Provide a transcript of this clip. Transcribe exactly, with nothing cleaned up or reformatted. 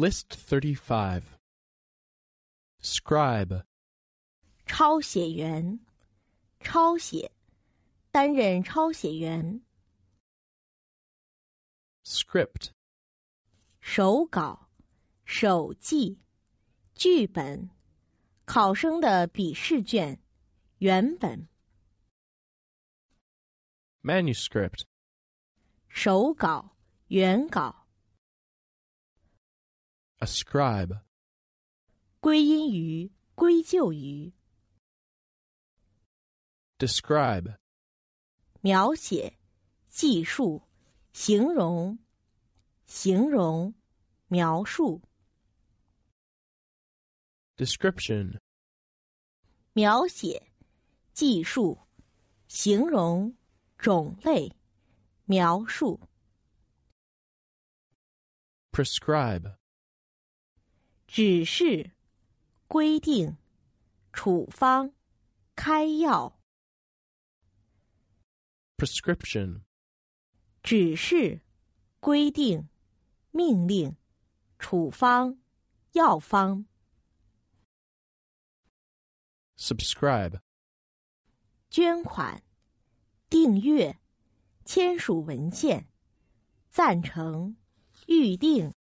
List thirty-five. Scribe. 抄写员，抄写，担任抄写员。 Script. 手稿、手记、剧本、考生的笔试卷、原本。 Manuscript. 手稿、原稿。 Ascribe. 归因于、归咎于。 Describe. 描写、记述、形容、形容、描述。 Description. 描写、记述、形容、种类、描述。 Prescribe. 指示、规定、处方、开药。 Prescription. 指示、规定、命令、处方、药方。 Subscribe. 捐款、订阅、签署文件、赞成、预定。